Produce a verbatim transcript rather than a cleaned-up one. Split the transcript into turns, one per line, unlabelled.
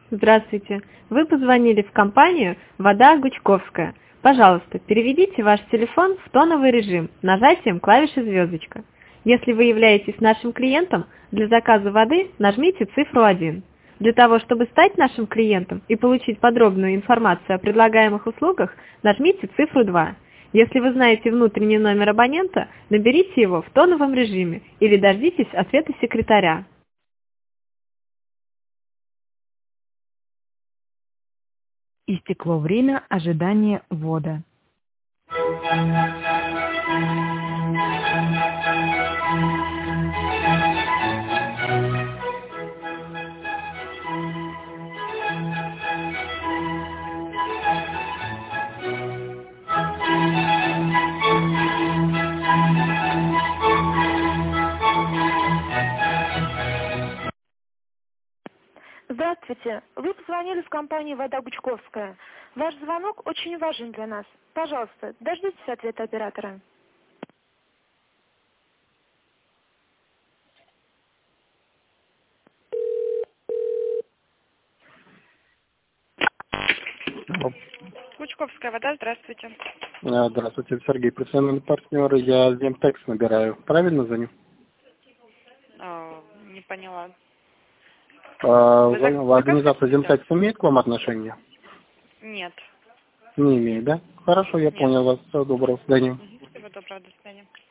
Здравствуйте. Вы позвонили в компанию «Вода Гучковская». Пожалуйста, переведите ваш телефон в тоновый режим нажатием клавиши звездочка. Если вы являетесь нашим клиентом, для заказа воды нажмите цифру один. Для того, чтобы стать нашим клиентом и получить подробную информацию о предлагаемых услугах, нажмите цифру два. Если вы знаете внутренний номер абонента, наберите его в тоновом режиме или дождитесь ответа секретаря.
Истекло время ожидания ввода.
Здравствуйте. Вы позвонили в компанию «Вода Гучковская». Ваш звонок очень важен для нас. Пожалуйста, дождитесь ответа оператора.
Алло.
Гучковская вода, здравствуйте.
А, Здравствуйте, Сергей, профессиональный партнер. Я Земтекс набираю. Правильно звоню?
А, не поняла.
А,
Вы
звоню.
за-
Организация
заказ
Земтекс имеет к вам отношение?
Нет.
Не имеет, да? Хорошо, я
Нет.
понял вас. Всего доброго. До свидания.
Мгм. Всего доброго, до свидания.